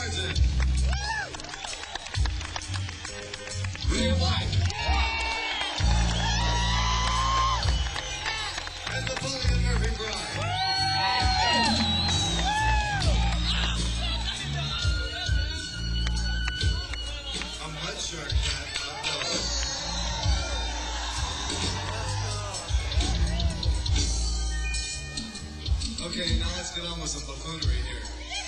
Sargent. Ray White. And the Napoleon Murphy Bride. A mud shark cat. Okay, now let's get on with some buffoonery here.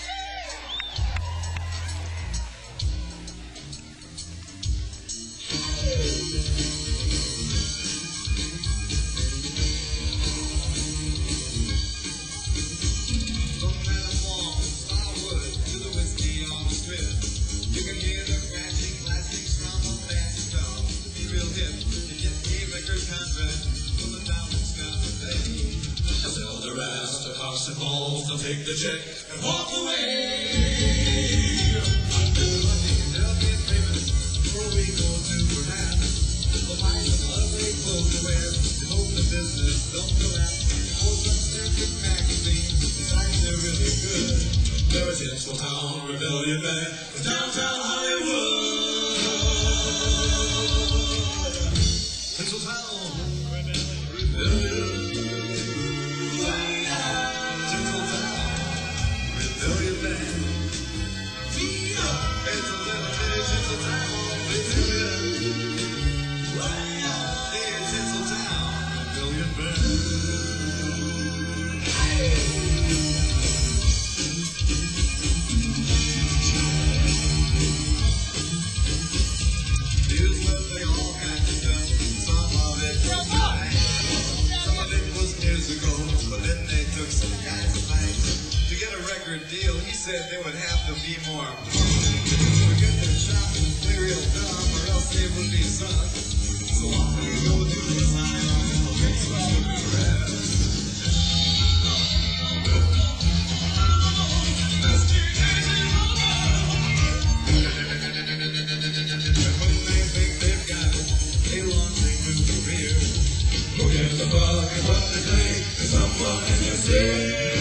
From Madam Wong, Starwood, to the whiskey on the strip. You can hear the crashing, classic sound of fancy stuff. To be real hip, you get a record contract from the Diamond Sky Bay. Sell the rest of house and balls, they'll take the check and walk away. They'll get famous before we go to Manhattan. They'll find some ugly clothes to wear. They hope the business don't collapse. For some circuit magazine, besides they're really good. They're a Tinseltown rebellion band in downtown Hollywood. Tinseltown rebellion. Deal, he said there would have to be more. Forget their shop and play real dumb, or else they would be sunk. So off they go to the line, and takes all the rest. And when they think they've got it, they launch a new career. Look at the bug and what they think is someone in your ear.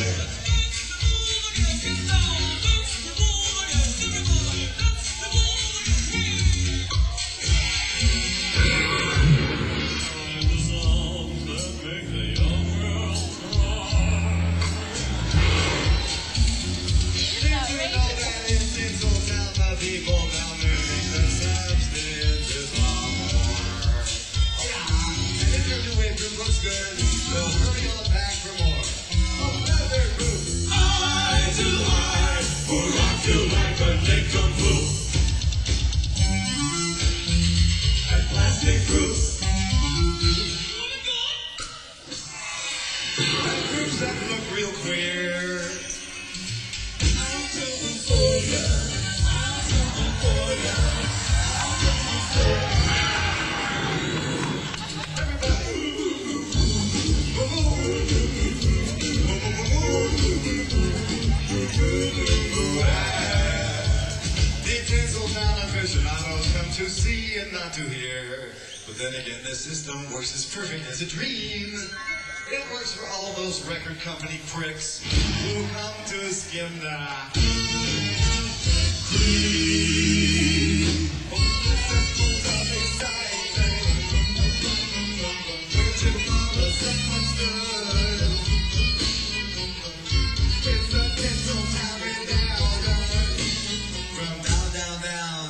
To see and not to hear. But then again, this system works as perfect as a dream. It works for all those record company pricks who come to skim the cream. It's a Tinseltown rebellion. From down, down, down.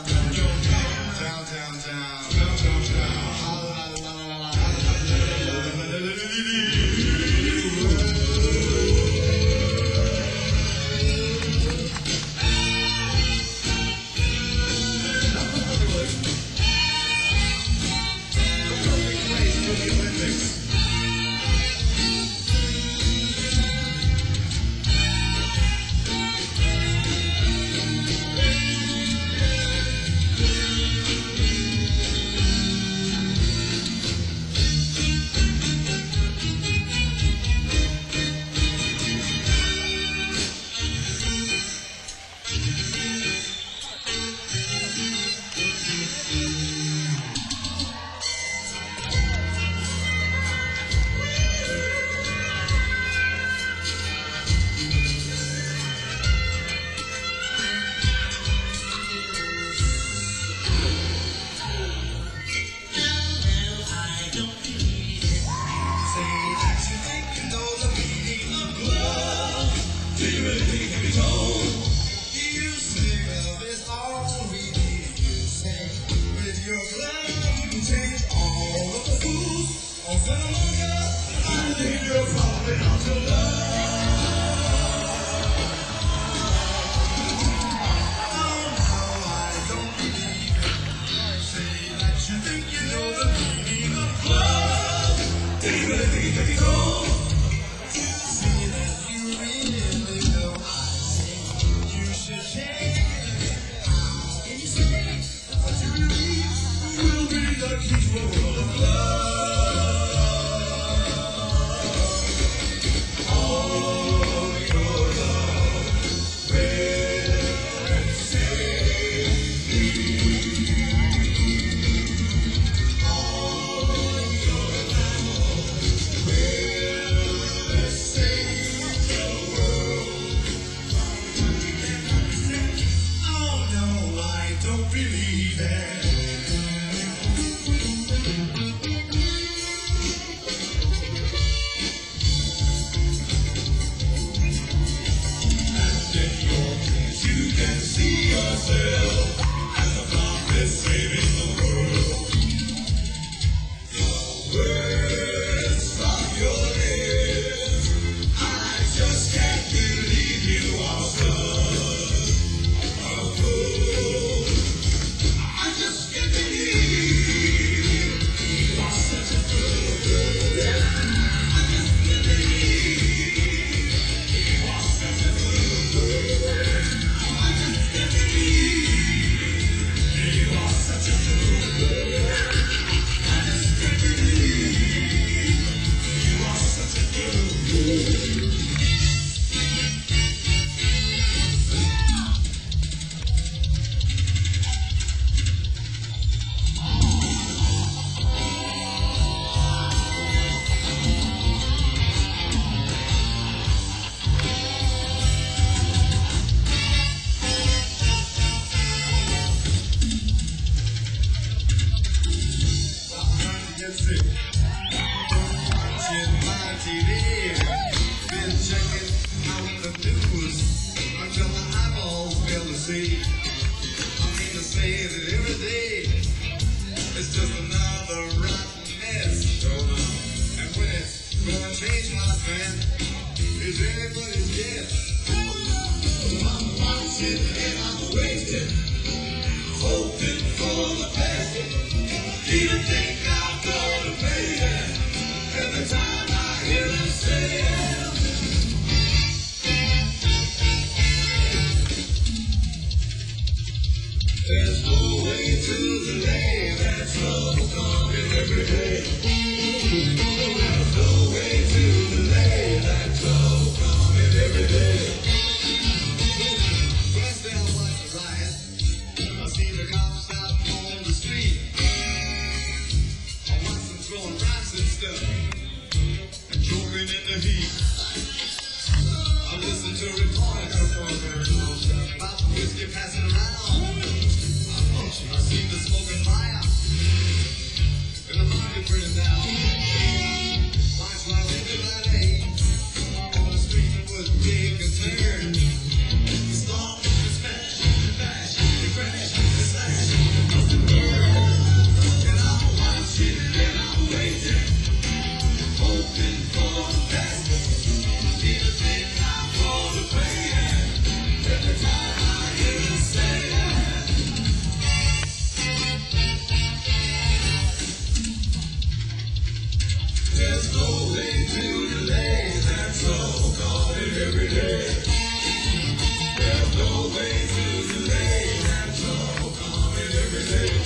believe it. And in your dreams you can see yourself as a prophet saving the world. Words from your lips, I just can't believe you are such a fool. I just can't believe you are such a fool. I just can't believe you are such a fool. I just can't believe you are such a fool. I just can't believe you are such a fool. Get sick. Watching my TV. Been checking out the news until my eyeballs fail to see. I mean to say that every day it's just another rotten mess. And when it's gonna change, my friend, is anybody's guess. I'm watching and I'm waiting, hoping for the best. Do you think I'm gonna pay it every time I hear them say it? There's no way to delay that trouble coming every day. There's no way to delay that trouble coming every day. First day I watched the riot, I seen the cops out on the street. I watched them throwing rocks and stuff and joking in the heat. I listened to reports about the whiskey passing around. I seen the smoke and fire and the market burning down. Watched my window valet on the street would take a turn. The storm, the smash, the bash, the crash, the slash, the burn. And I'm watching and I'm waiting, hoping for the best. Do you think I'm gonna pay it every time I hear them say it? There's no way to delay that trouble coming every day. There's no way to delay that trouble coming every day.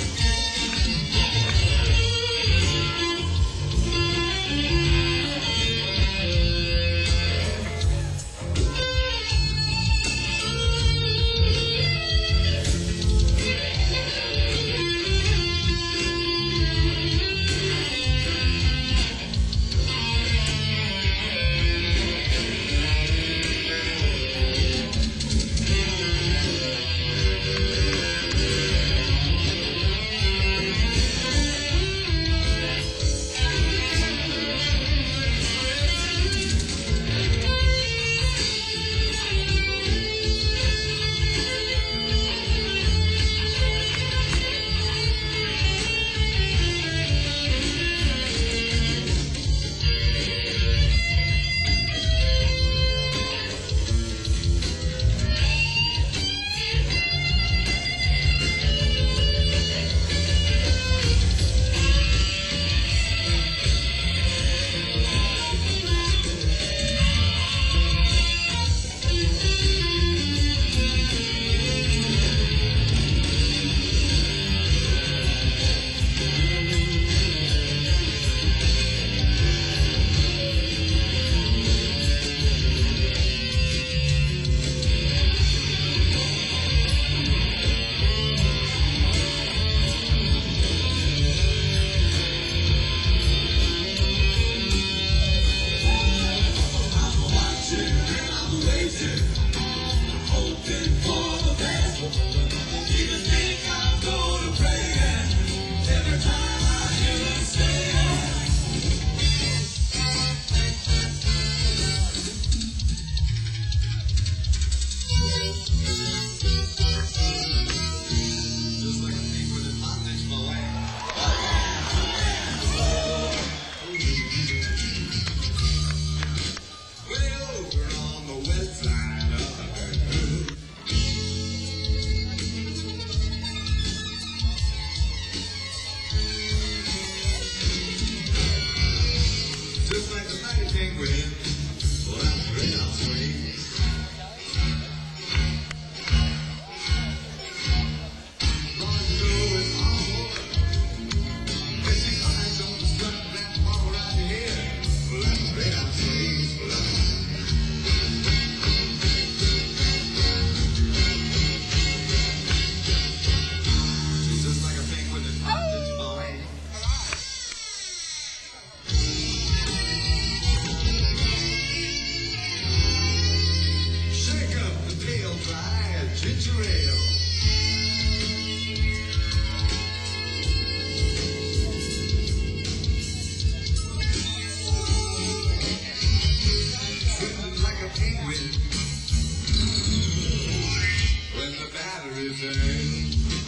Hoping for the best. Even think I'm ginger ale. Swimming like a penguin when the battery's in.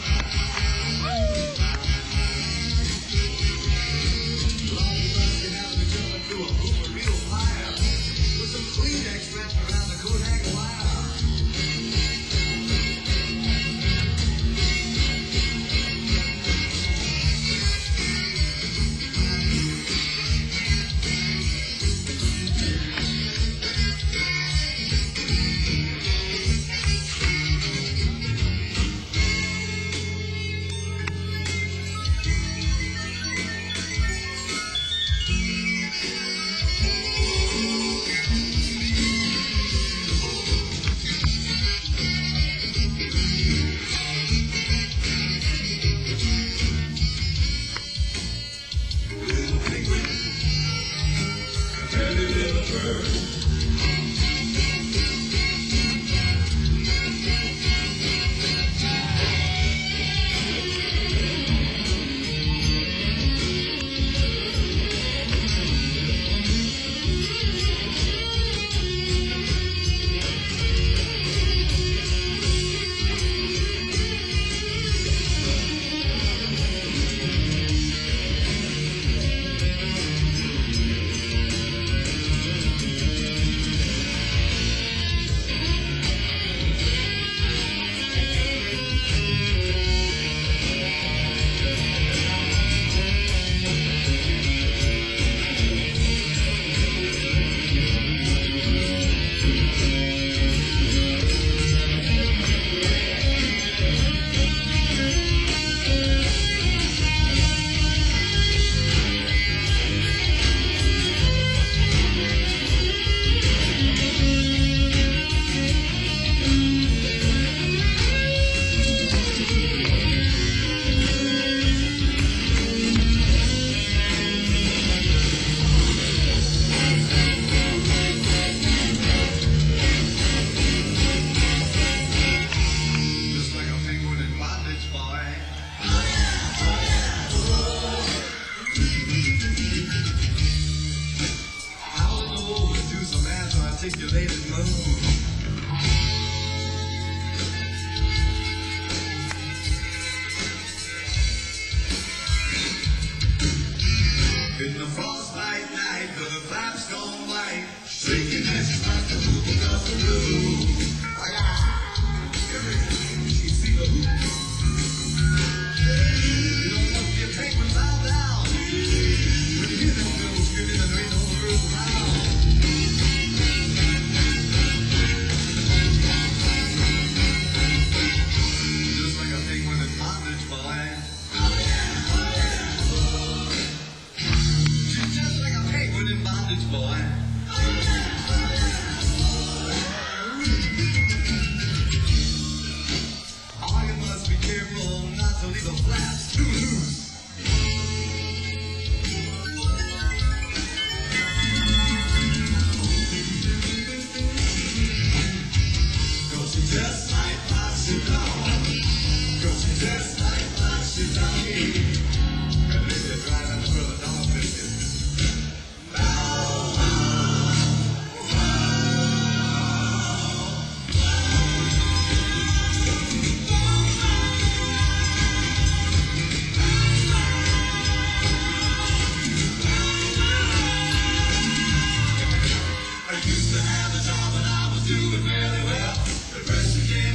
Articulated moon. In the frostbite night, with the flaps gone white, shaking as she starts to move across the room. You see the hoop. You don't want your penguin bow down. When you hear them girls screaming and there ain't no girls around. Doing really well. The rest of the game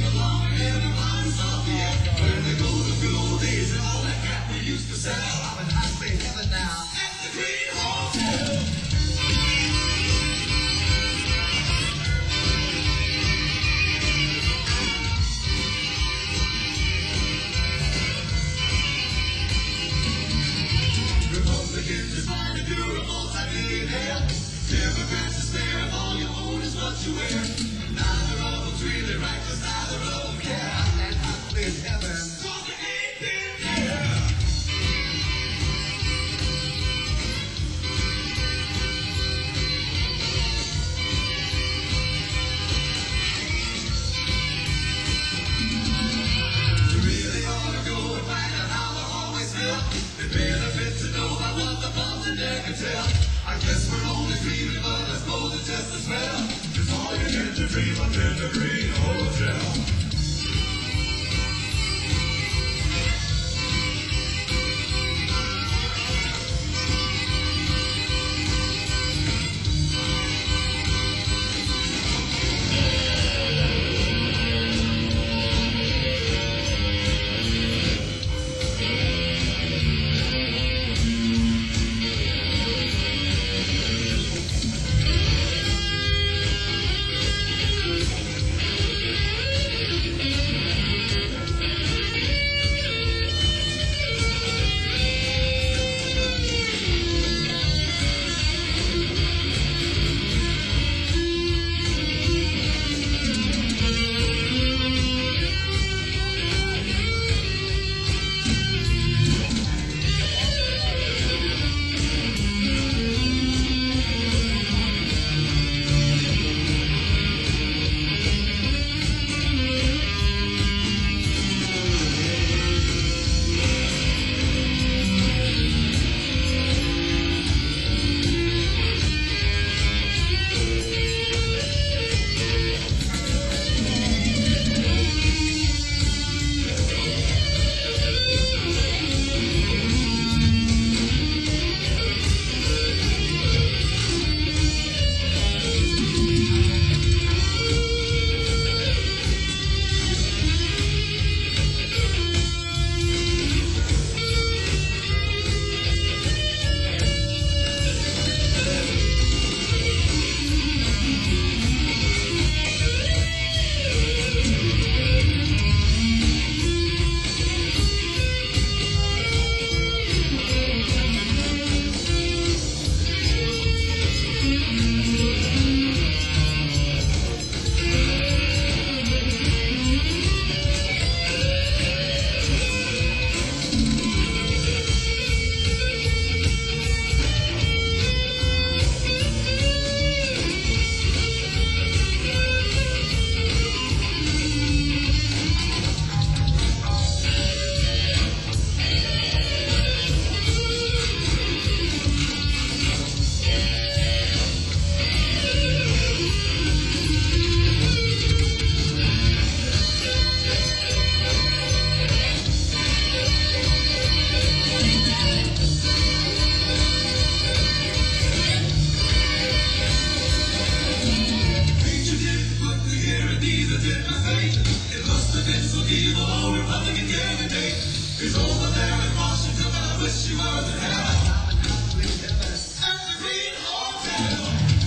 in my face. It must have been some evil old Republican candidate. He's over there in Washington, but I wish he was in hell. At the Green Hotel.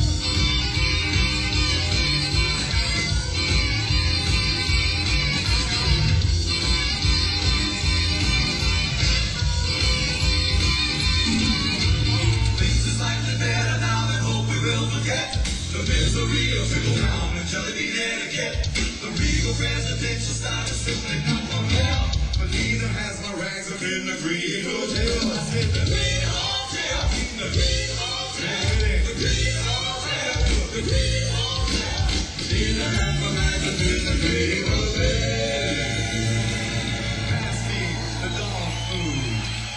Things is like they're better now than hope we will forget. The misery of trickle down and jelly bean etiquette. The regal presidential style is simply not for hell. But neither has my rags up in the Green Hotel. I said the Green Hotel, the Green Hotel, the Green Hotel, the Green Hotel. Neither has my rags up in the Green Hotel. Pass me the dog food.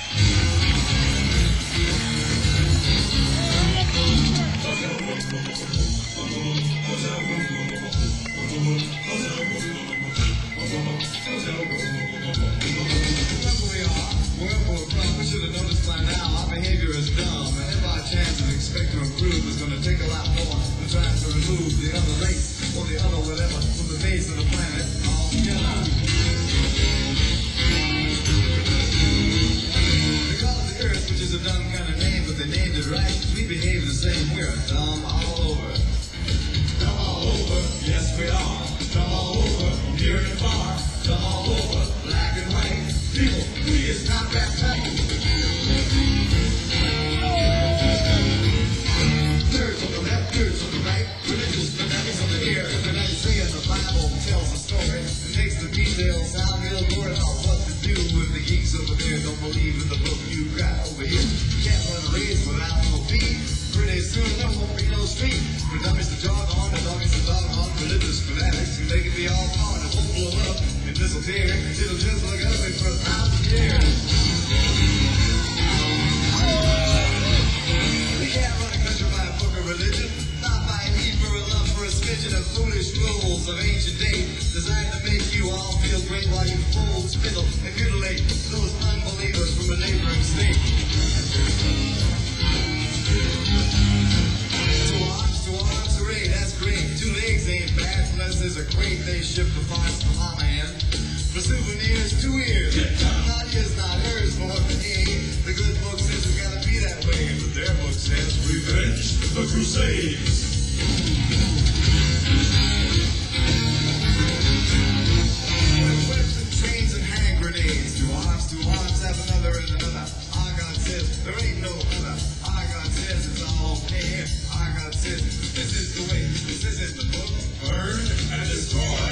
We should have noticed by now our behavior is dumb, and if our chances expect to improve is going to take a lot more than trying to remove the other race or the other whatever from the face of the planet altogether. They call it the Earth, which is a dumb kind of name, but they named it right. We behave the same. We're dumb all over. Dumb all over, yes we are. Dumb all over, near and far. Dumb all over, black and white. People, we is not that tight. Nerds on the left, nerds on the right. Religious fanatics on the ear. The night saying the Bible tells a story and makes the details sound real good about what to do if the geeks over there don't believe in the book you got over here. You can't run a race without no feet. Pretty soon there won't be no street. For dummies to jog on, the doggies to dog on. Religious fanatics, they can be all gone. It won't blow up and disappear. It'll just look ugly for 1,000 years. We can't run a country by a book of religion, not by a need for a love for a smidgen of foolish rules of ancient date, designed to make you all feel great while you fold, spittle, and mutilate those unbelievers from a neighboring state. To arms, hooray, that's great. 2 legs ain't bad unless there's a crate they ship the farms from Mama in. For souvenirs, 2 ears. Not his, not hers, for what the need. The good book says it's gotta be that way, but their book says revenge the Crusades. With whips and chains and hand grenades. 2 arms have another and another. Our God says there ain't no other. Our God says it's all okay. Our God says this is the way. This isn't the book. Burn and destroy.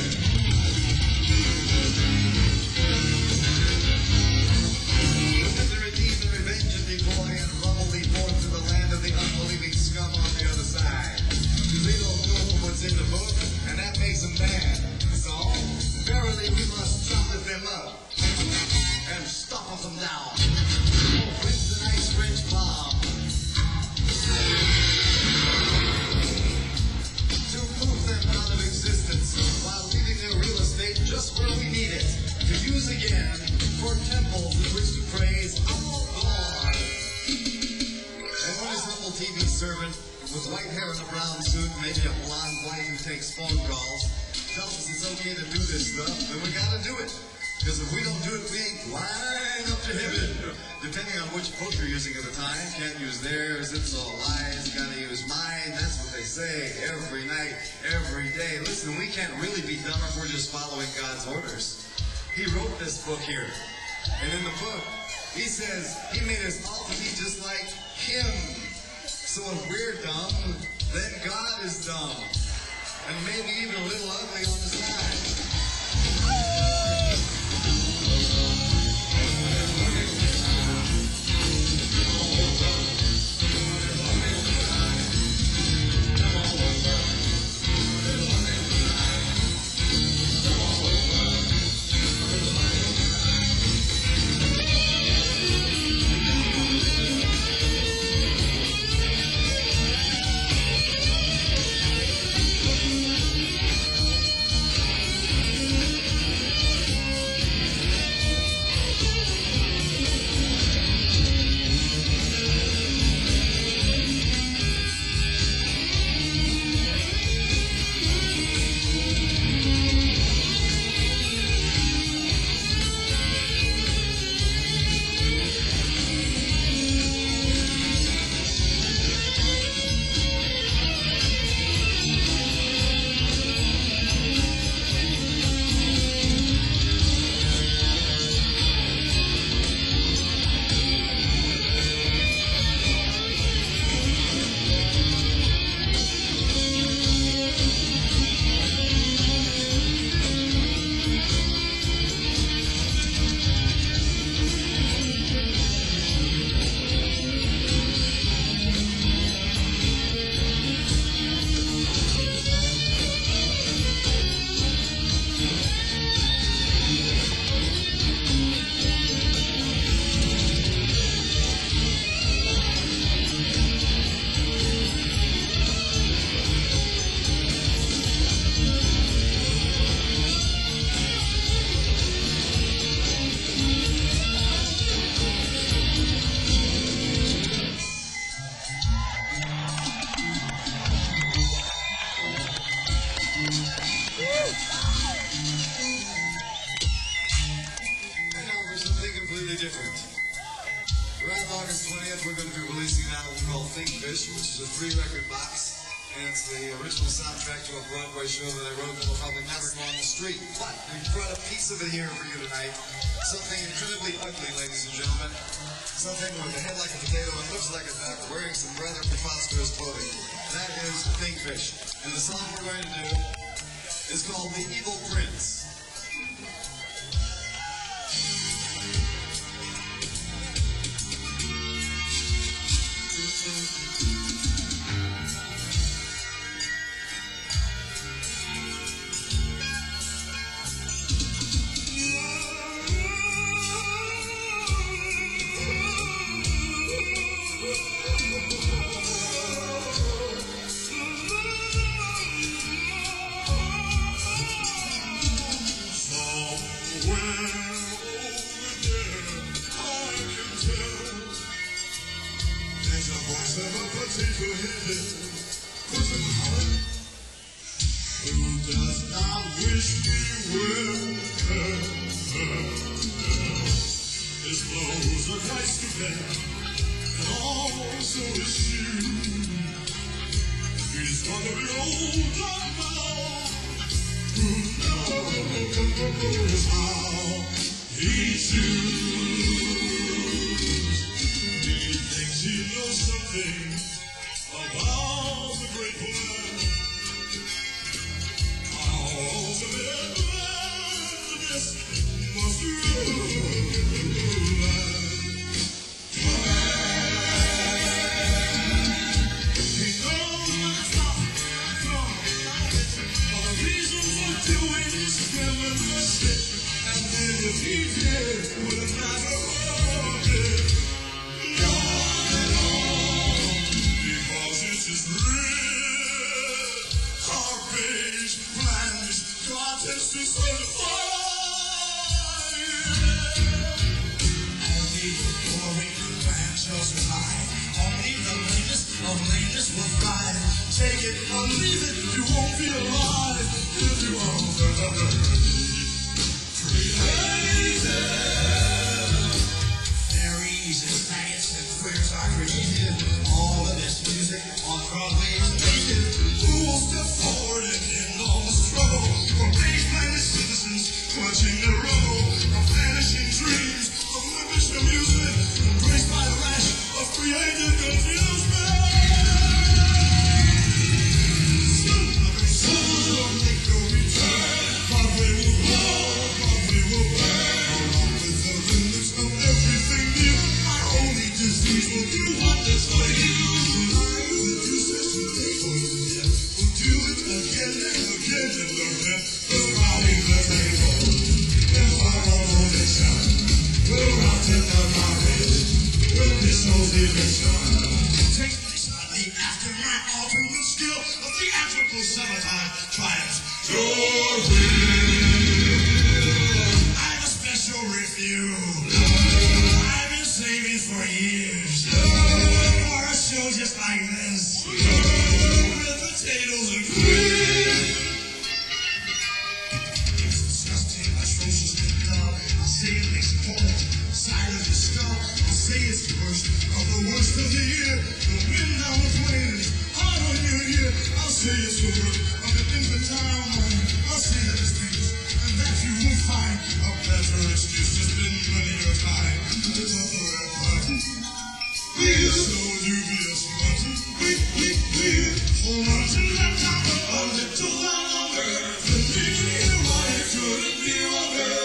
In the book, and that makes them bad. So, verily we must chop them up and stomp them down. Oh, when's the nice French bomb? To move them out of existence while leaving their real estate just where we need it. To use again for temples in which to praise our God. And when his humble TV servant with white hair and a brown suit, maybe a blonde wife who takes phone calls, tells us it's okay to do this stuff, then we gotta do it. Because if we don't do it, we ain't flying up to heaven. Depending on which book you're using at the time, can't use theirs, it's all lies, gotta use mine, that's what they say every night, every day. Listen, we can't really be dumb if we're just following God's orders. He wrote this book here, and in the book, he says he made us all to be just like him. So if we're dumb, then God is dumb. And maybe even a little ugly on the side. weekend we're going to be releasing an album called Fish, which is a 3-record box. And it's the original soundtrack to a Broadway show that I wrote that will probably never go on the street. But we brought a piece of it here for you tonight. Something incredibly ugly, ladies and gentlemen. Something with a head like a potato and looks like a duck, wearing some rather preposterous clothing. That is Fish. And the song we're going to do is called The Evil Prince. Who does not wish me well? His clothes are price to bear, and also his shoes. He's gonna be old now. Who knows how he chooses? He thinks he knows something about the great world. Ultimate madness must rule. He knows what's up from the reason for doing this criminal shit. And then if he did, wouldn't matter of it. No, because this is real. Garbage, blandish, contest is certified. Only the glory man shall survive. Only the lamest of lameness will thrive. Take it or leave it, you won't be alive if you are created. Fairies and faggots and queers are created. All of this music on Broadway is naked. Who will step forward and end all the struggle? For base-minded citizens clutching their rubble. Of vanishing dreams, of wimpish amusement, embraced by a rash of creative confusement. Soon will make no return. Broadway will blow, Broadway will burn. Along with the limits of everything new, my only disease will be one that's for you. Do it again and again and again. Surrounding the table, and our nation will rot in the garbage with missiles emission. Take place on the aftermath, altering skill of theatrical sabotage triumphs. Your will. I have a special review. I've been saving for years for a show just like this. Potatoes and cream. It's disgusting, atrocious, and dumb. I'll say it makes it cold. Side of the skull. I'll say it's the worst of the worst of the year. The wind down the plain is hot on your ear. I'll say it's the worst of the infantile mind. I'll say that it's things and that you will find a better excuse to spend money or time. It's a third party. We're so dubious, but we're hold on to that time a little longer. The thing why it couldn't be longer.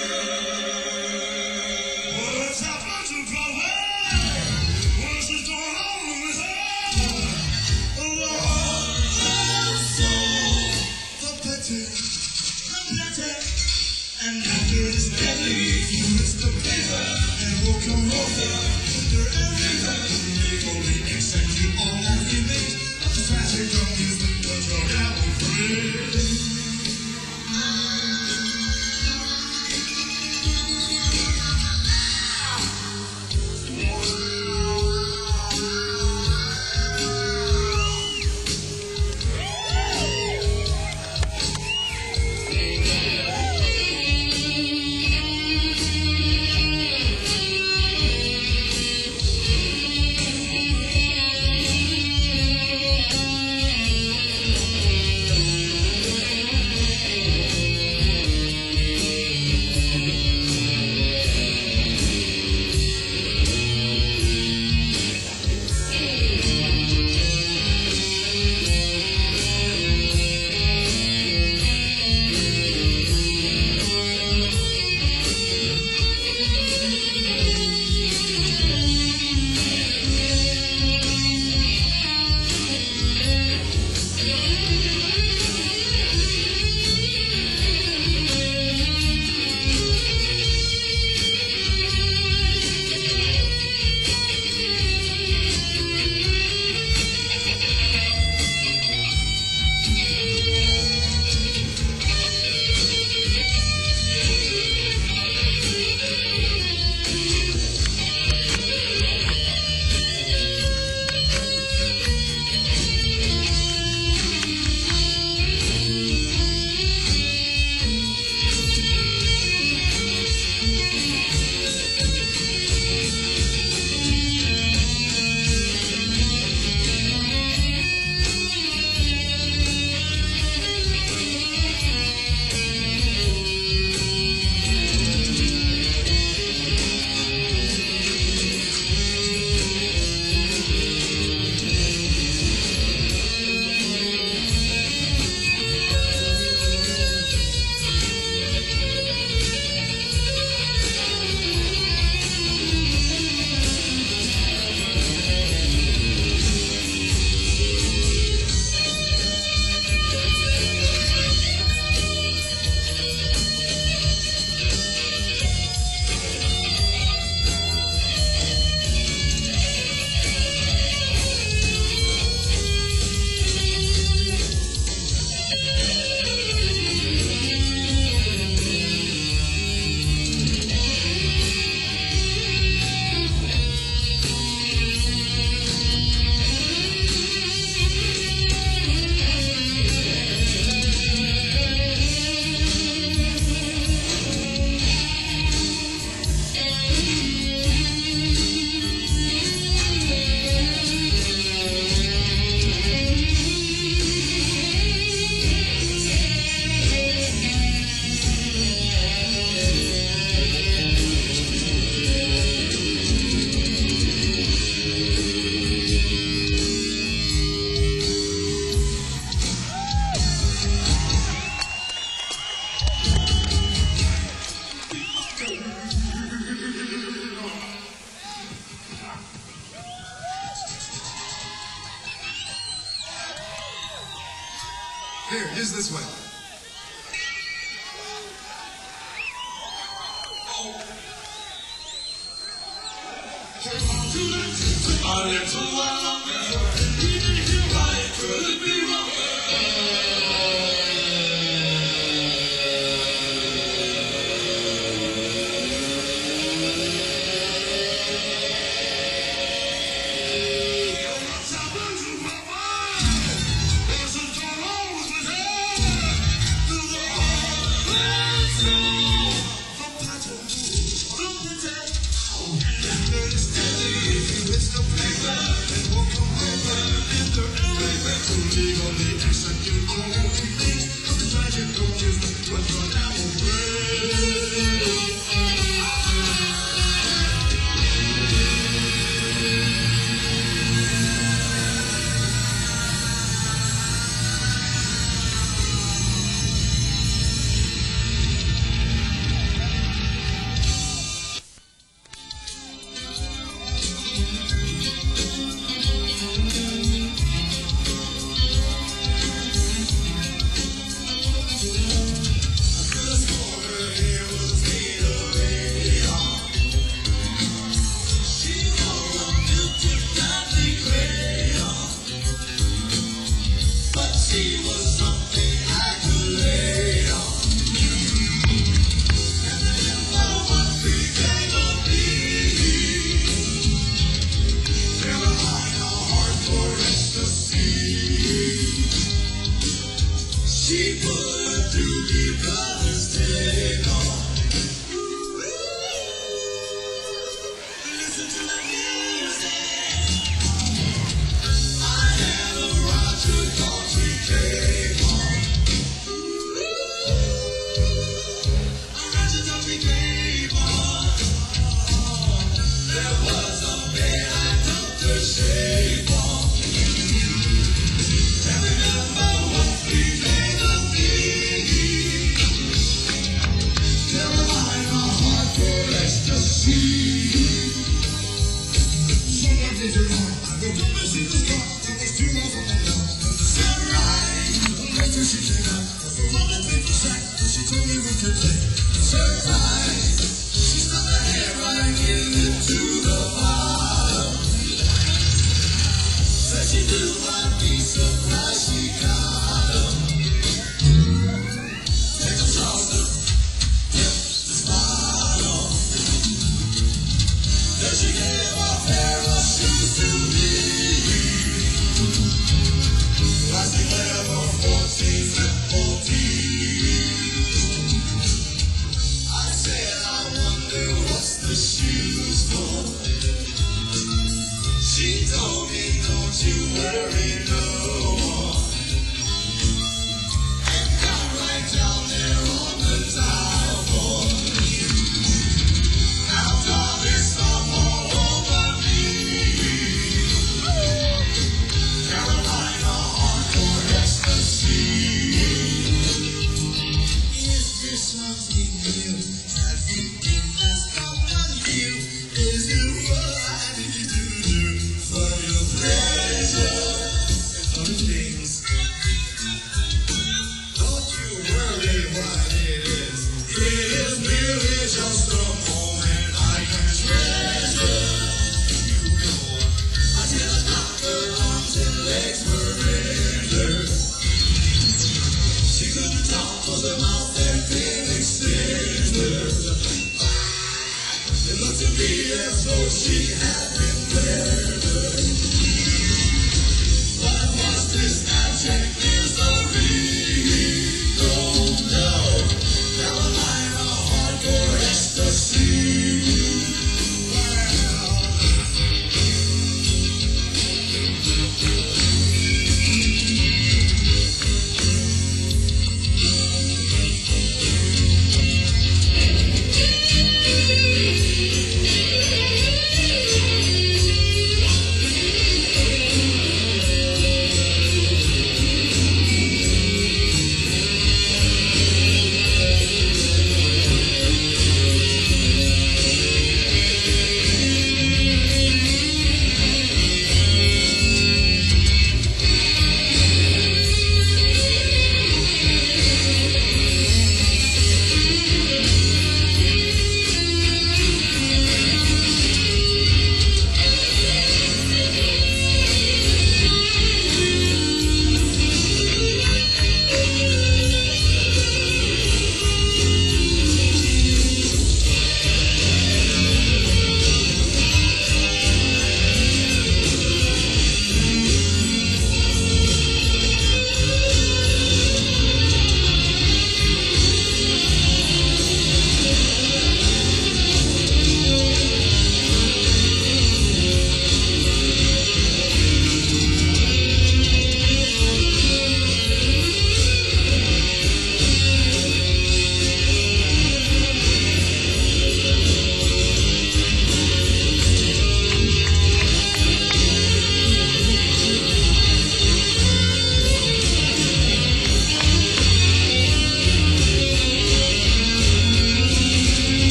What's happened to Broadway? What's going on with her? The Lord and soul, the petty, the netty, and after this deadly, you miss the paper and will come over under everything. They only accept you all as you make. Tragic amusement was a devil free.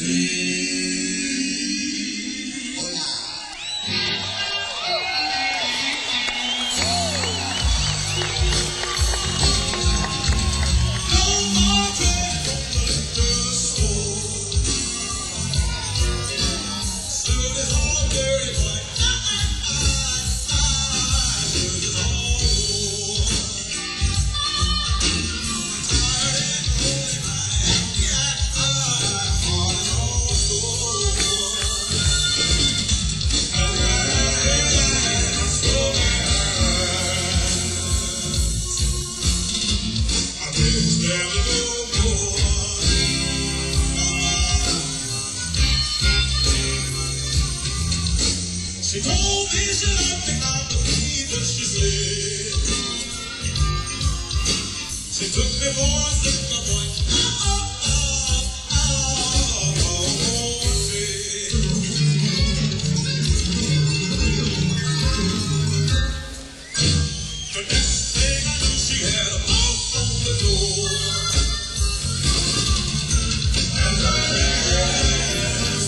She told me she loved me, I believe what she said. She took me for a sister boy. The next thing I knew, she had a mouth on the door. And her hands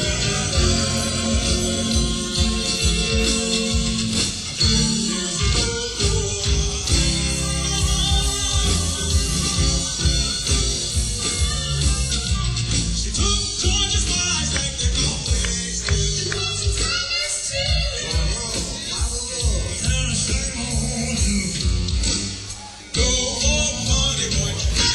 she took George's spies like they always do. And I sang on you. Go for money, boy.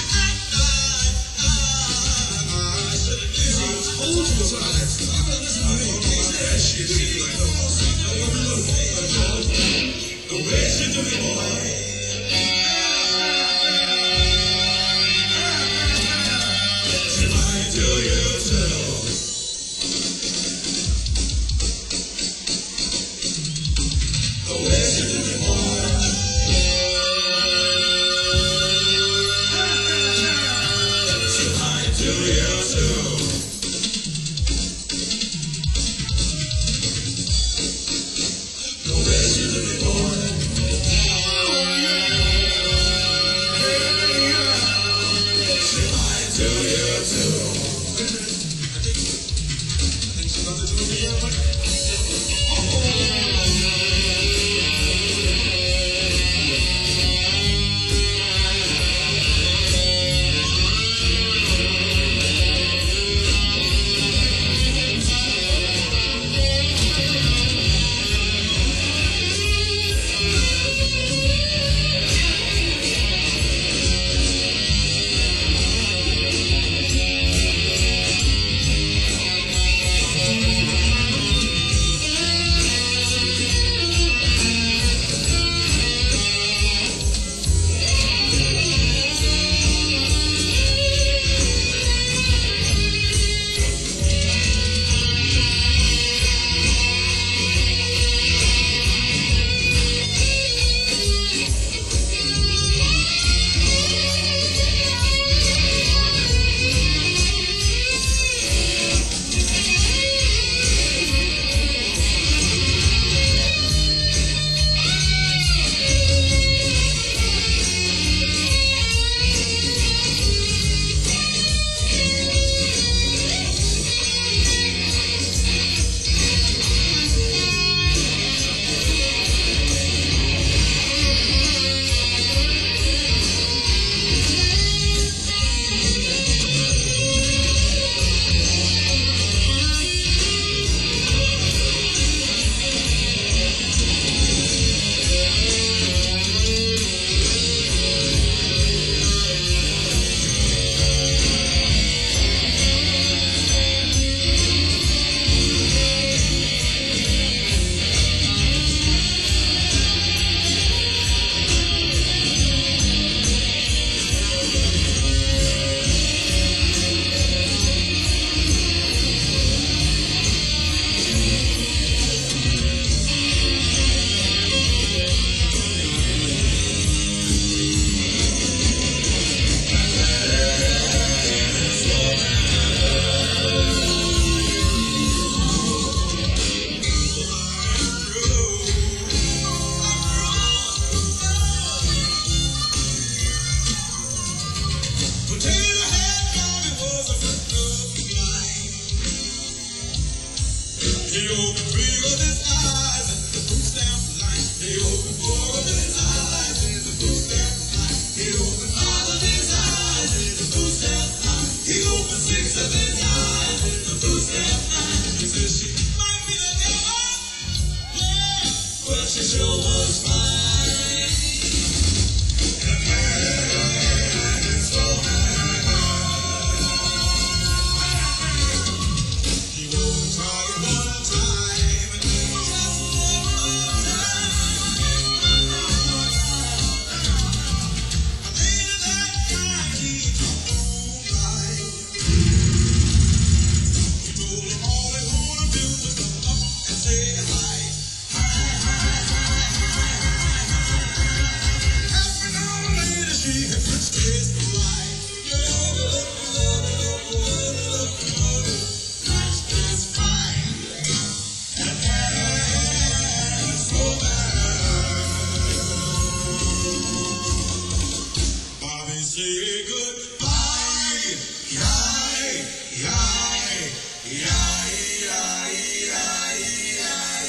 Say goodbye, yai, yai, yai, yai, yai, yai,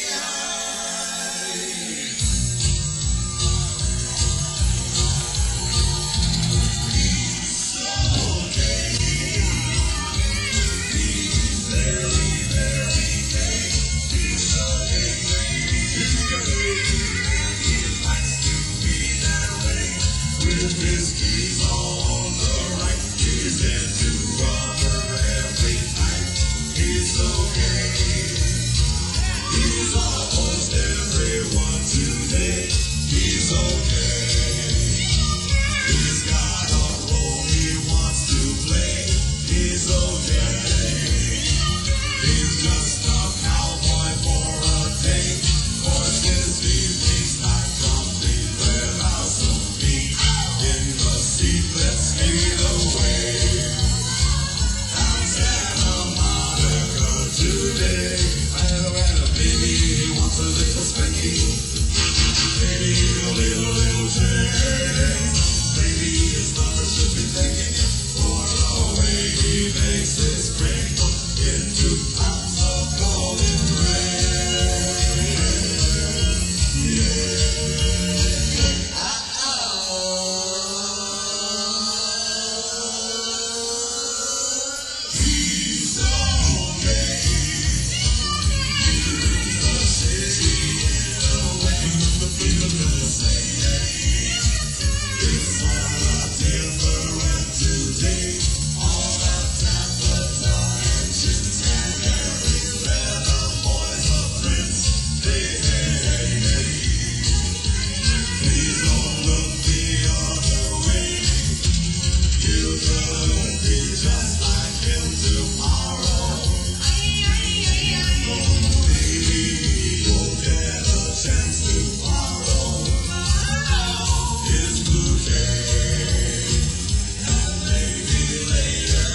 yai. He's okay. He's very, very gay. He's okay. He's great. He likes to be that way. With his keys on the right, he's into rubber every night. He's okay. He's almost everyone today. He's okay. He's got a role he wants to play. He's okay. He's just a cowboy for a day. Horses, evenings, night, complete without some meat. In the seat, let's speed away. Down Santa Monica today. And a baby, he wants a little spanky. Baby, a little change. Baby, his mother should be thanking him for the way he makes his sprinkle into pounds of golden rain. Yeah. He's okay. He's a city away. It's all a different today. All the daffodils and every leather boy's a prince. Please don't look the other way. You could be just like him tomorrow. Maybe you'll get a chance to borrow his bouquet. And maybe later,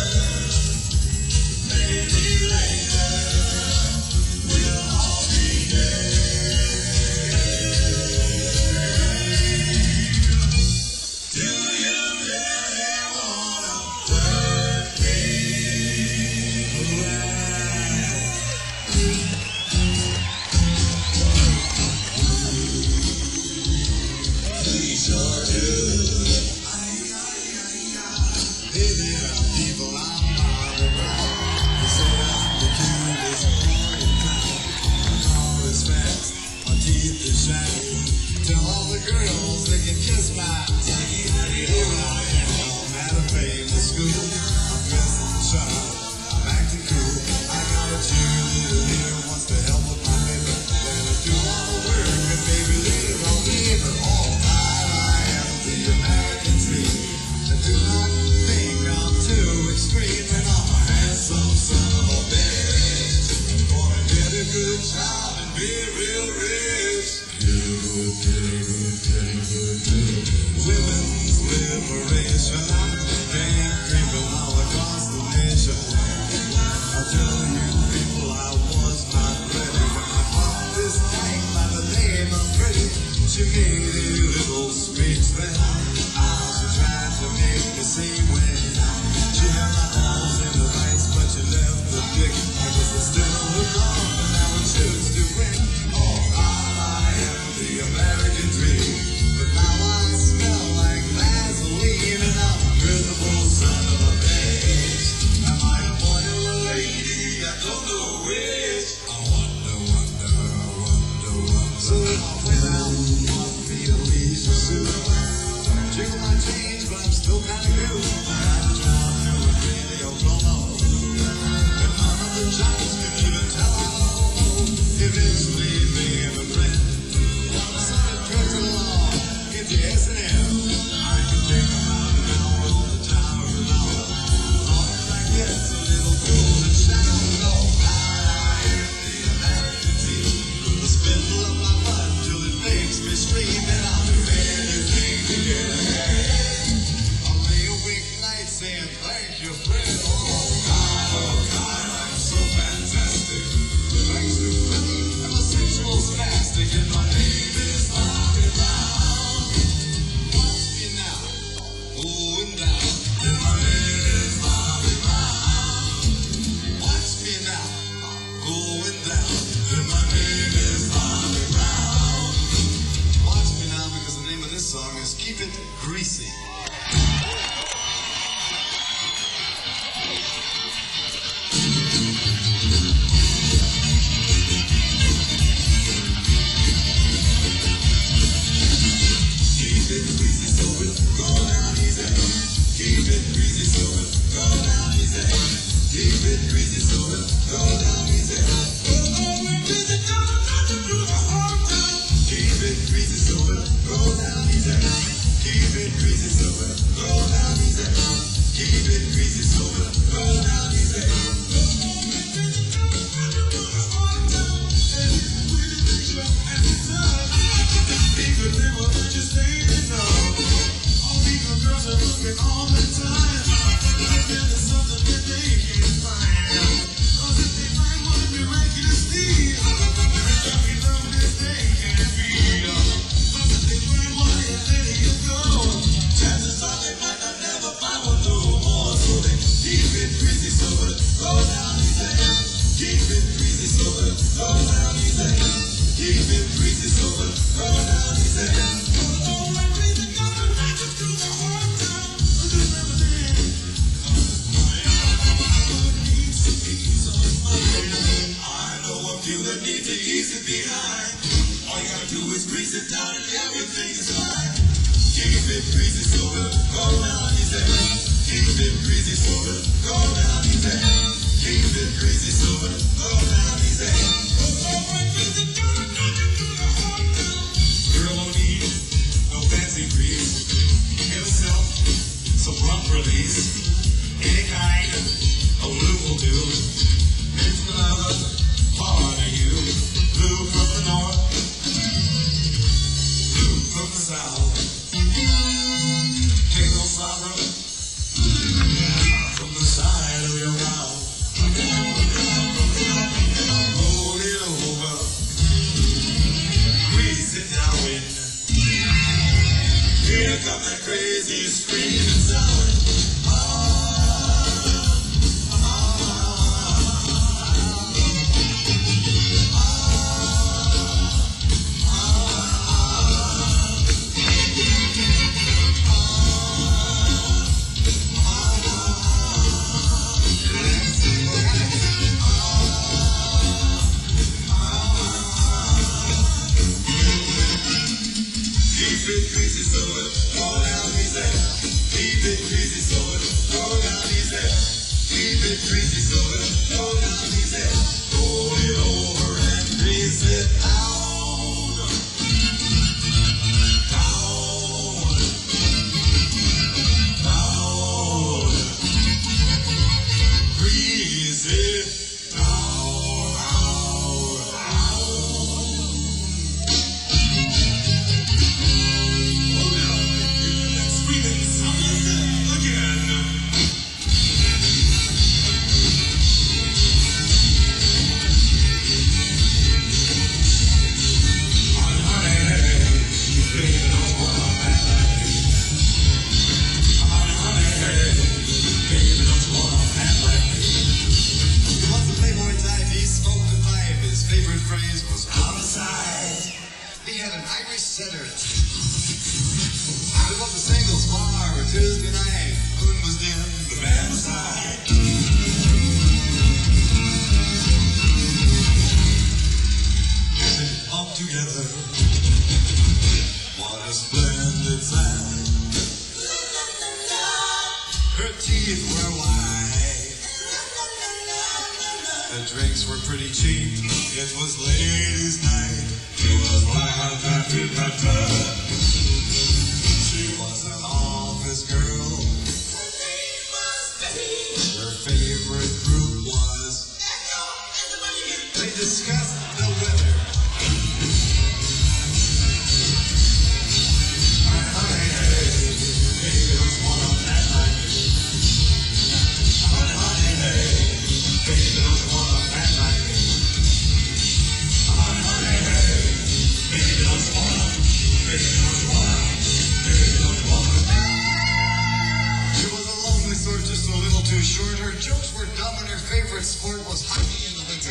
we'll all be gay. Do you really wanna hurt me? We sure do. Baby, people I'm bothered by. They say I'm the cutest boy in town. My car is fast, my teeth are shiny. Tell all the girls they can kiss my tiny. Here I am at a famous school. I'm dressing sharp, I'm acting cool. I got a cheerleader here who wants to help with my paper. Then I do all the work and baby later I'll leave her. All right, I am the American dream. And do not think I'm too extreme. And I'm a handsome son of a bitch. I'm gonna get a good job and be real rich. Women's liberation, game creeping all across the nation. I'll tell you people I was not ready when I caught this thing by the name of Freddie. She made a little speech then. She tried to make me see when she had my balls in the vice, but she left the dick. I guess I still look on, and I would choose to win. Oh, I am the American dream, but now I smell like Vaseline, and I'm a miserable son of a bitch. Am I a boy or a lady? I don't know which. I wonder. So I went out and bought me a leisure suit. Jiggle my change, but I'm still kinda new. Got a job doing radio promo, but none of the jobs can even tell how eventually became a friend. I started trudging along into S&M. I can take them out and I'll roll the tower around. Always like this, a little cool and shout. Oh, I am the American dream. Put the spindle up my butt till it makes me scream. And I'll do anything to get ahead. greasy sober, go down easy. Keep it greasy sober, go down easy. People never let you say no. All these girls are looking all the time. There's something that they can't find. 'Cause if they find one miraculously, every love this they can't beat. But if they find one and let you go, chances are they might not never find one no more. So they keep it greasy sober, go down easy. Keep it greasy sober, go down easy. Keep it greasy sober, go down easy. That needs to ease it behind. All you gotta do is grease it down and everything is fine. Keep it greasy sober, go down easy. Keep it greasy sober, go down easy. Keep it greasy sober, go down easy. Girl don't need no fancy grease. Get herself some rump release. Any kind of lube will do. It's another part of you. Blue from the north, blue from the south. Take no sorrow from the side of your mouth. Roll it over, grease it now in. Here come that crazy screaming sound. Keep it greasy sober, go down easy. Keep it greasy sober, go down easy. Keep it greasy sober, go down easy. Roll it over and grease it down. Down. Down. Grease it down. Screaming sound again. Once a playboy type, he smoked a pipe. His favorite phrase was out of sight. He had an Irish setter. It was a singles bar Tuesday night. Moon was dim, the band was high. And they pumped together. What a splendid sight. Her teeth were white. The drinks were pretty cheap. It was ladies' night. It was wild after the club. She was an office girl. Her favorite group was. They discussed the weather. Honey, hey, baby, don't want on that night. Honey, hey, baby, don't want on that night. Honey, hey, baby, don't want on. Baby, don't want on. Baby, don't want on. She was a lonely sort, just a little too short. Her jokes were dumb and her favorite sport was hockey in the winter.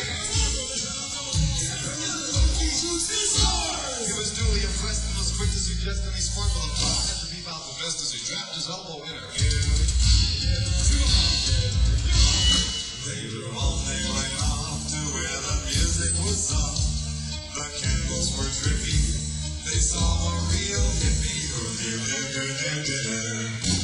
He was duly impressed and was quick to suggest any sport with a top had to beep out the best as he dropped his elbow in her. They were on their way off to where the music was soft. The candles were drippy. They saw a real hippie who lived their dinner.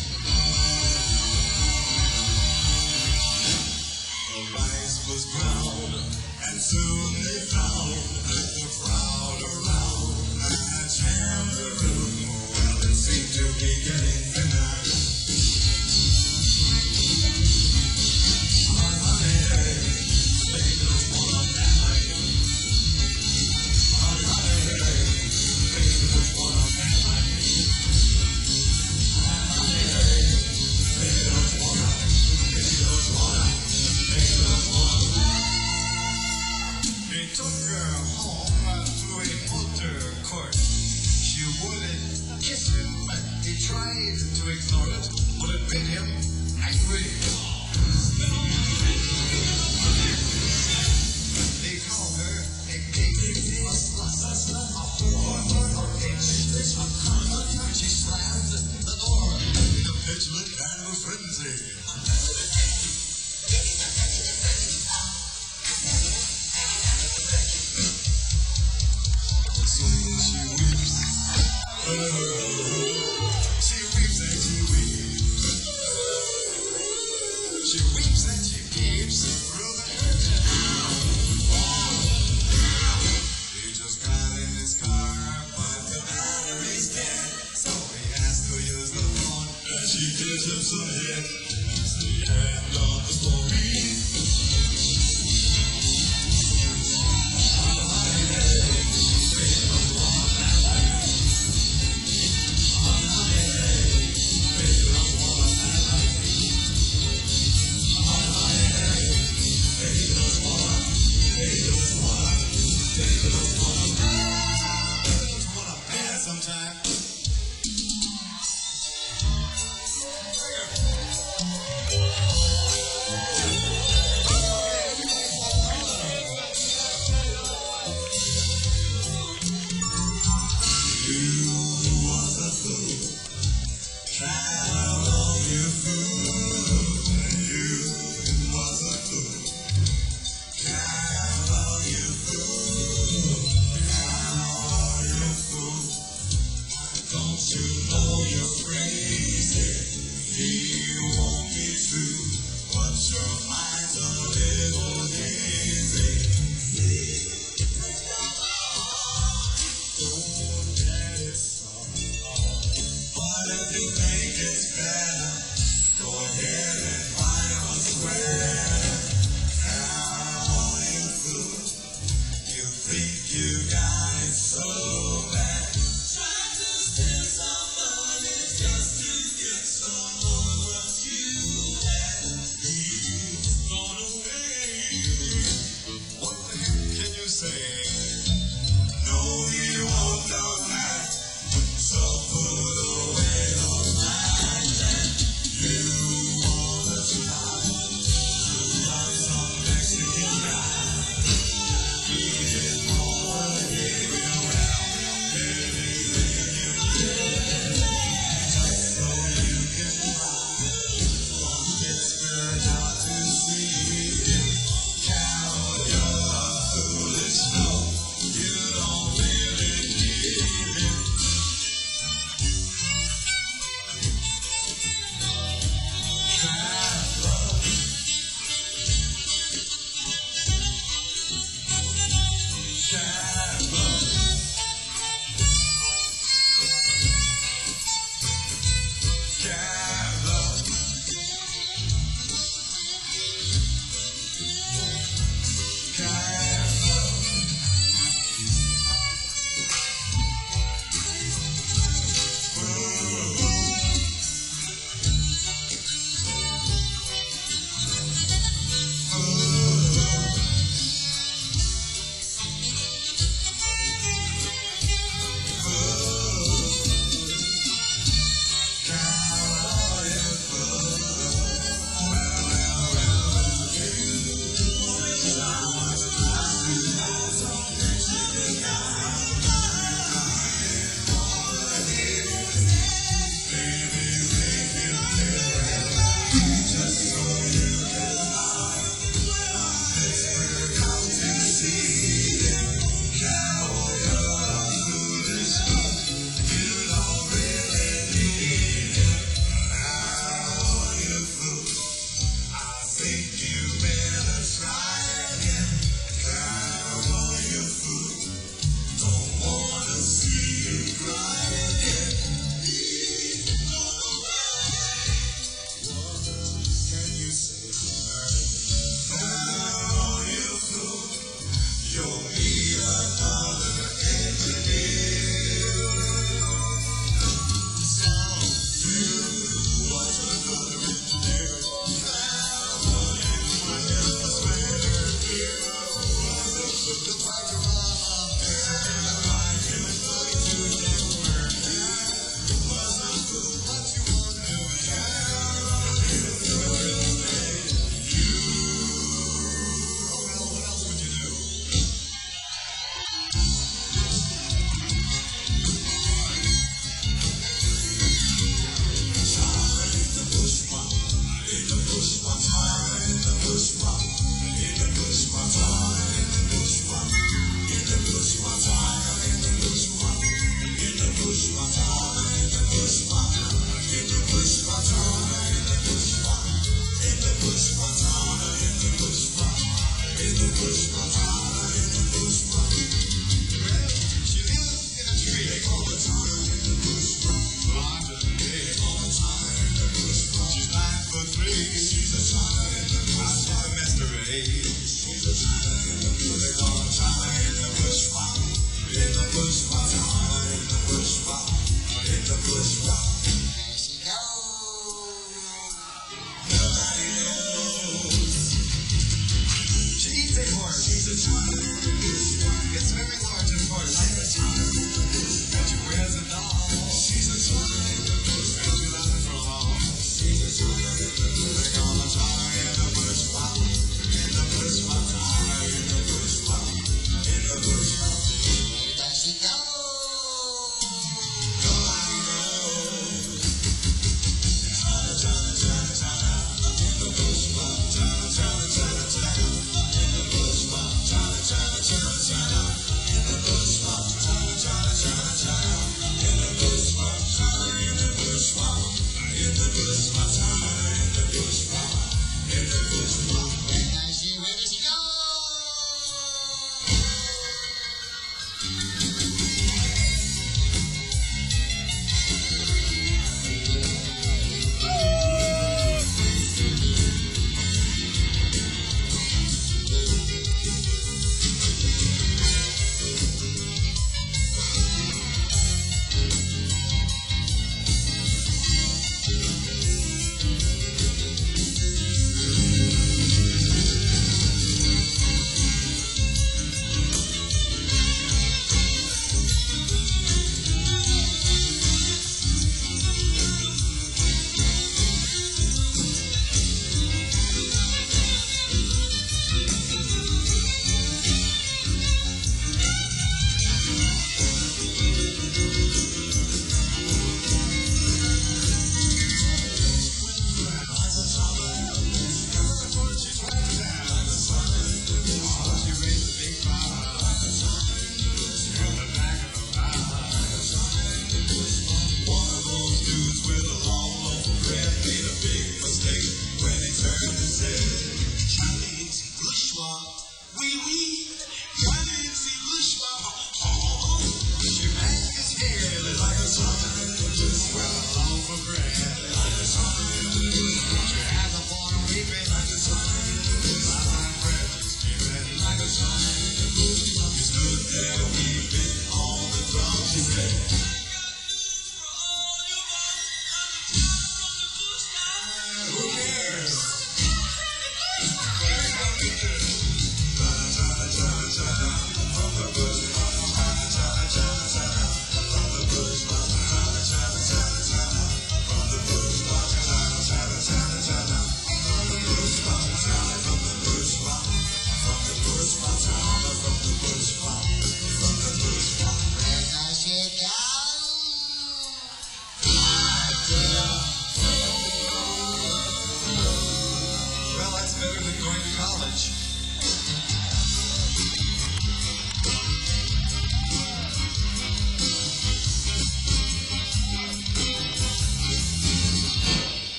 The rice was brown, and soon they found that the crowd around had jammed the room. Well, it seemed to be getting made him angry. They called her a baby. She slammed the door in a petulant kind of frenzy. So she weeps. She weeps and she weeps. She weeps and she keeps through the He just got in his car, but the battery's dead. So he has to use the phone, and she gives him some head. It's the end of the story. Sometime. Don't you know you're crazy? He won't be true, but your mind's a little hazy. Don't get it so. What if you make it day. She's a China in the bush. They call her China in the bush. In the bush, China in the bush. In the bush, there she goes. Nobody knows. She eats acorns. She's a China in the bush. It's very large and hard, like a China in the bush. And she wears a doll. She's a China in the bush. And she doesn't for long. She's a China in the bush. They call her China in the bush. In the bush, China in the bush. In the bush, there she goes. Nobody knows. China, China, China, China. In the bush, China, China, China, China. In the bush, China, China, China, China. In the bush, China, China, China, China. In the bush, China, in the bush, in the bush, China, in the bush, in the bush, and she where does she go?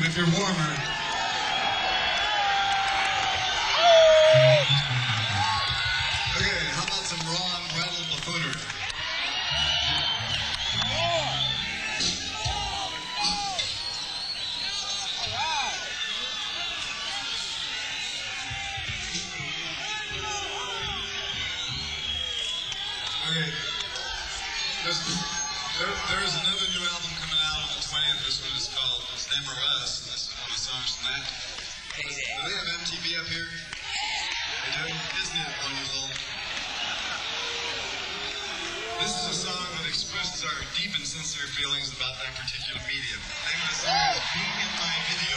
if you're warmer. Okay, how about some raw and rattled buffoonery? Okay. There's another new album coming out on the 20th. This one is called Stammer Us, and this is one of the songs from that. Do they have MTV up here? They do? Isn't it wonderful? This is a song that expresses our deep and sincere feelings about that particular medium. The name of the song is Being in My Video.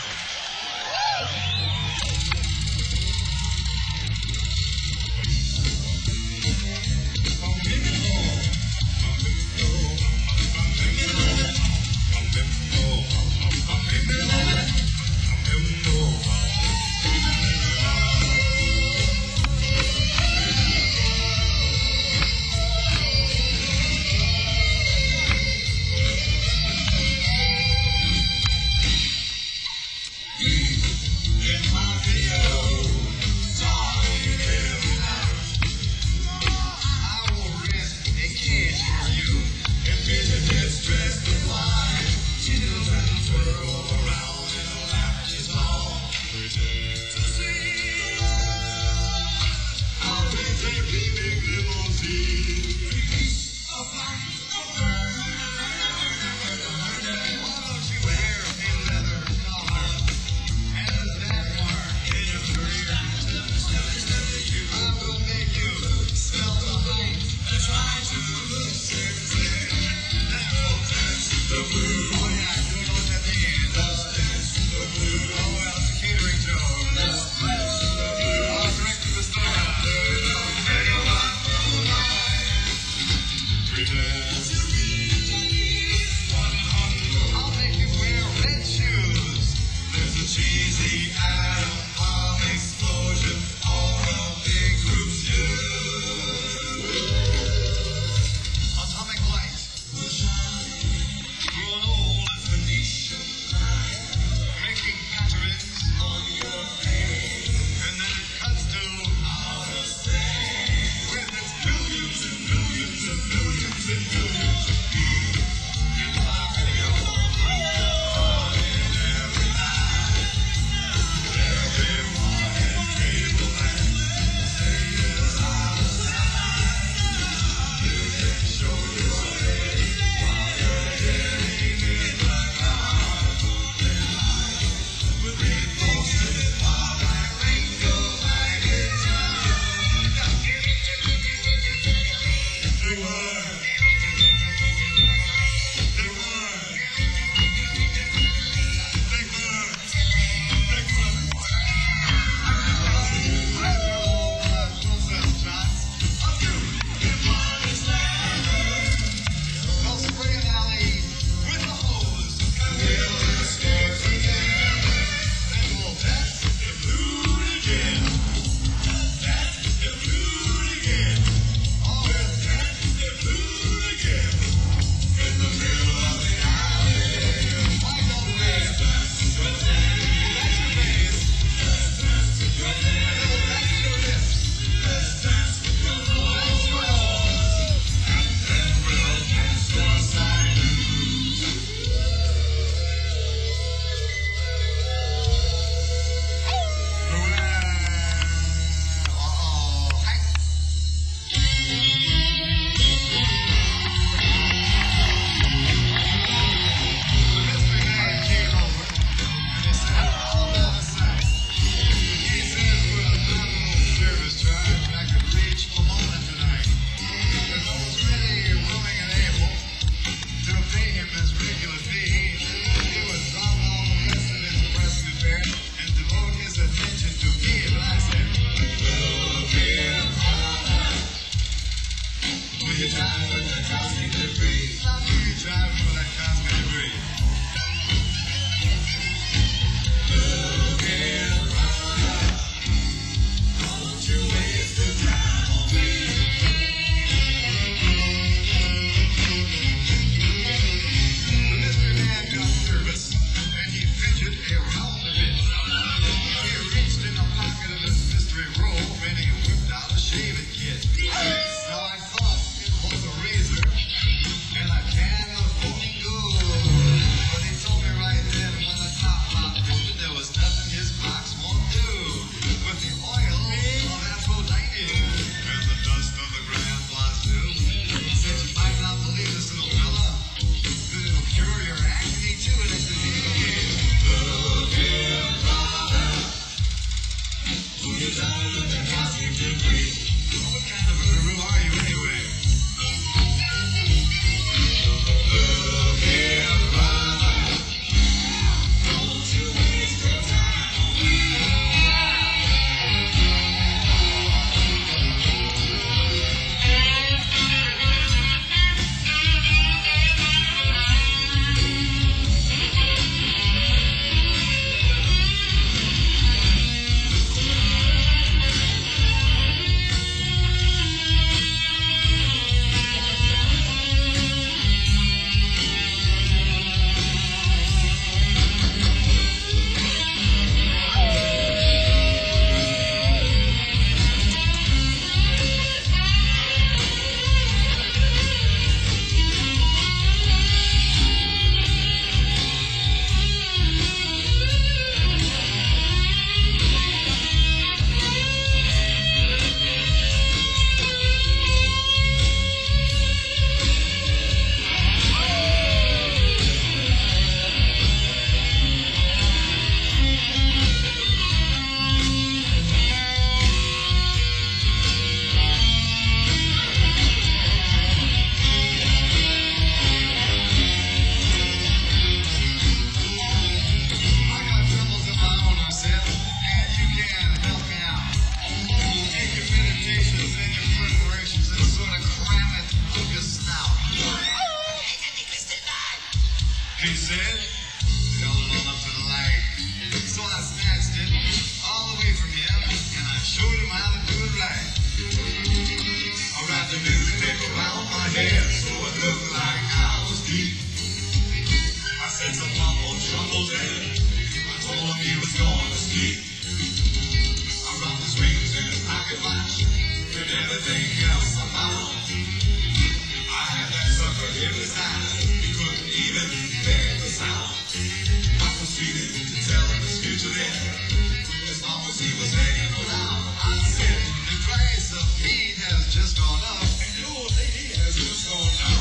he said, going on up to the light. So I snatched it all away from him, and I showed him how to do it right. I wrapped the newspaper around my head so it looked like I was deep. I said some mumble jumbled in. I told him he was going to sleep. I wrapped his rings in his pocket watch and everything else I found. I had that sucker hypnotized. He couldn't even bear the sound. I proceeded to tell him his future then. As long as he was hanging around, I said, the price of meat has just gone up, and your lady has just gone down.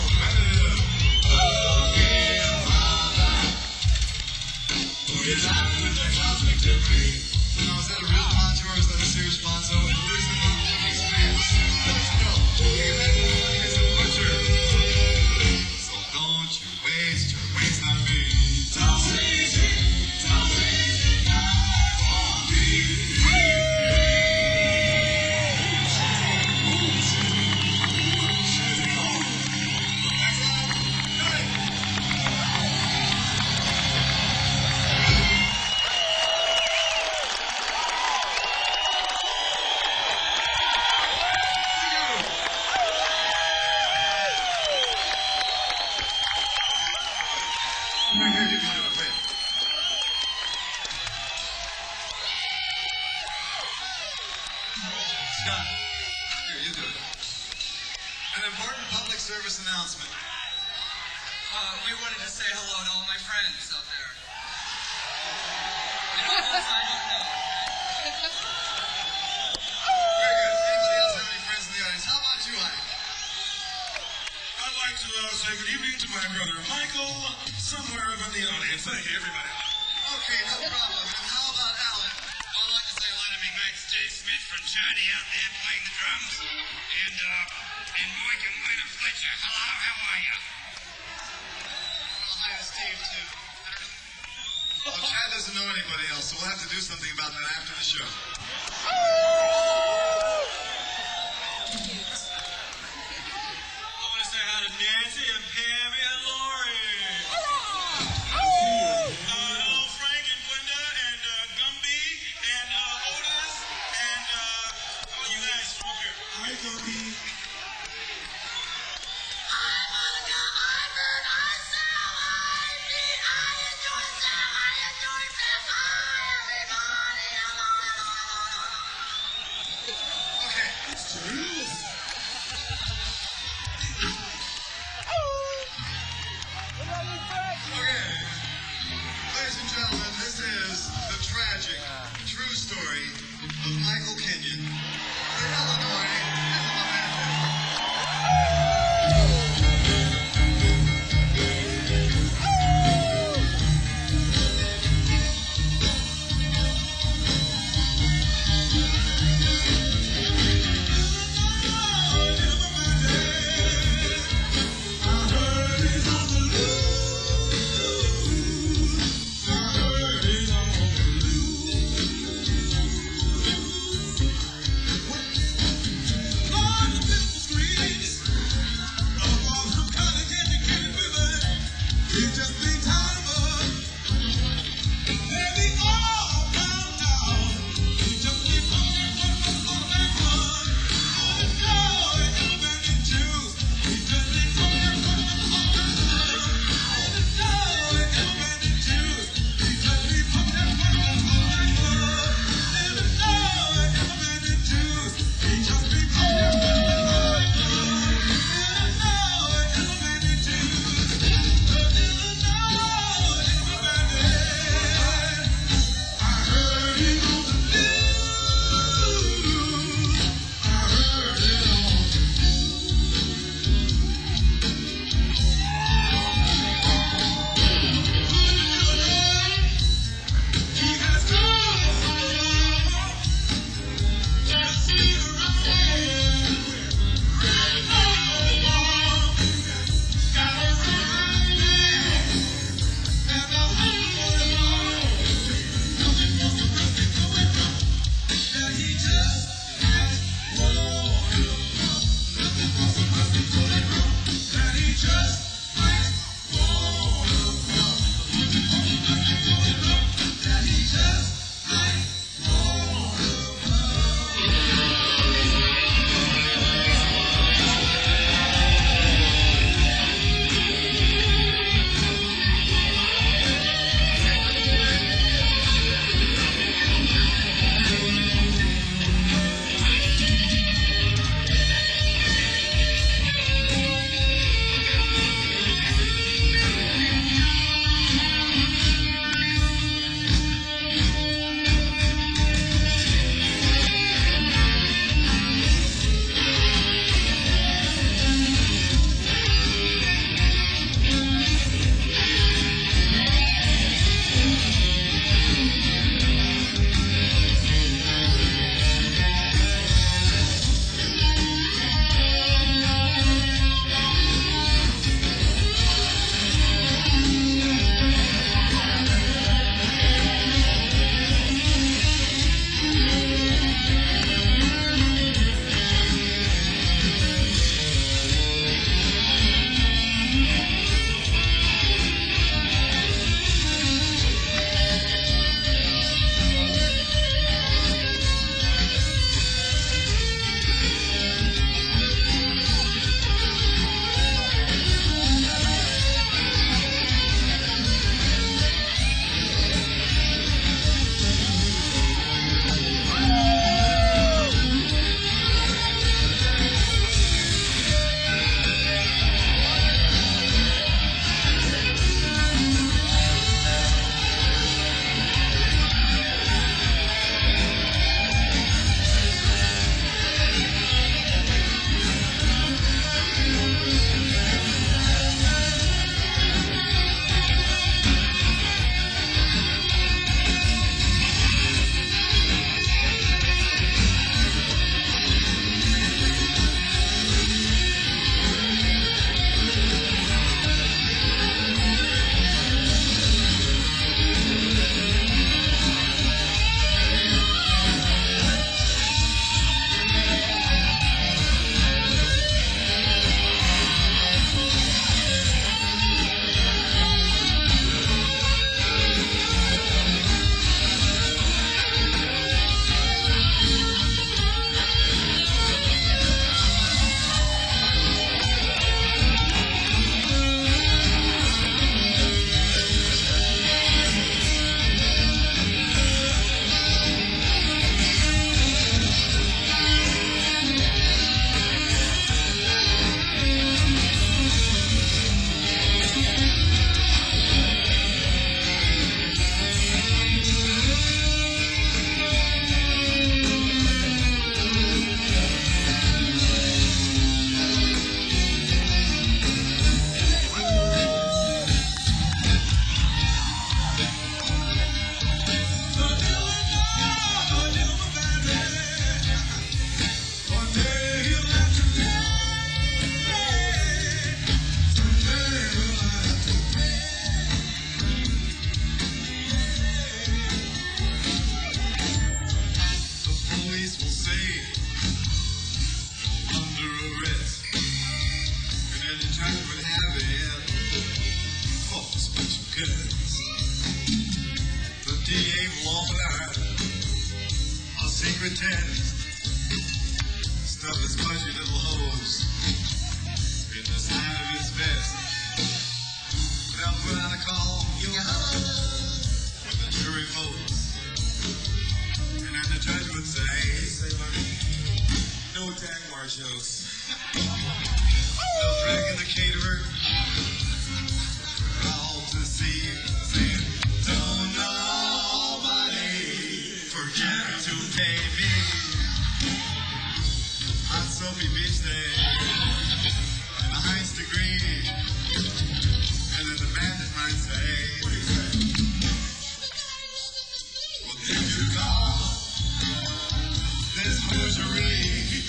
Who you laughing with that cosmic debris? Now, is that a real poncho or is that a serious poncho? And where's the expense? Let's go. Give that money as a butcher. So don't you waste your waste on me. Don't easy, don't easy, on me. Scott, here, you do it. An important public service announcement. We wanted to say hello to all my friends out there. And all those I don't know. Very good. Anybody else have any friends in the audience? How about you, Ike? I'd like to say good evening to my brother Michael, somewhere up in the audience. Thank you, everybody. Okay, no problem. And how about Alan? I'd like to say hello to my mate Steve Smith from Journey out there playing the drums. And Mike and Lena Fletcher. Hello, how are you? Well, hi to Steve, too. Well, Chad doesn't know anybody else, so we'll have to do something about that after the show. I want to say hi to Nancy and Pammy and Lori. Hello, Frank and Glenda and Gumby and Otis and all you guys from up here. Hi, Gumby. pretend. Stuff his pudgy little hose in the side of his vest. They'll put out a call with the jury folks. And then the judge would say, "Hey, sailor, no tag marshals." They'll drag in the caterer all to see, saying, "Don't nobody forget to pay me." Hot soapy beach day and the highest degree. And then the bandit might say, "What do you say? What did you call this hosiery?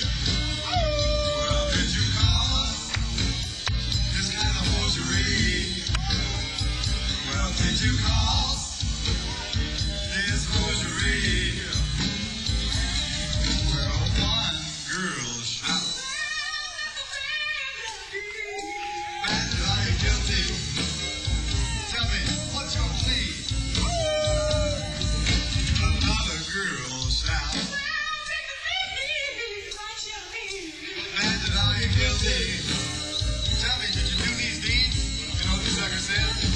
What did you call this kind of hosiery? What did you call this hosiery?" Well, one girl shout, "Bandit, are you guilty? Tell me, what's your plea?" Another girl shout, "Bandit, are you guilty? Tell me, did you do these deeds?" You know what the sucker says?